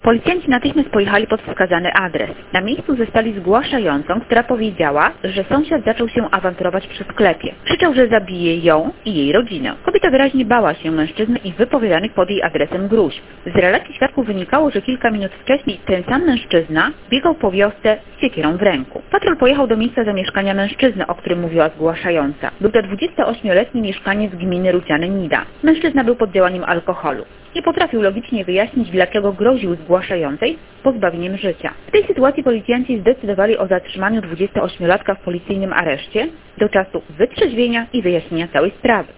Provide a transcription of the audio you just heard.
Policjanci natychmiast pojechali pod wskazany adres. Na miejscu zastali zgłaszającą, która powiedziała, że sąsiad zaczął się awanturować przy sklepie. Krzyczał, że zabije ją i jej rodzinę. Kobieta wyraźnie bała się mężczyzny i wypowiadanych pod jej adresem gruźb. Z relacji świadków wynikało, że kilka minut wcześniej ten sam mężczyzna biegał po wiosce z siekierą w ręku. Patrol pojechał do miejsca zamieszkania mężczyzny, o którym mówiła zgłaszająca. Był to 28-letni mieszkaniec gminy Ruciany-Nida. Mężczyzna był pod działaniem alkoholu. Nie potrafił logicznie wyjaśnić, dlaczego groził zgłaszającej pozbawieniem życia. W tej sytuacji policjanci zdecydowali o zatrzymaniu 28-latka w policyjnym areszcie do czasu wytrzeźwienia i wyjaśnienia całej sprawy.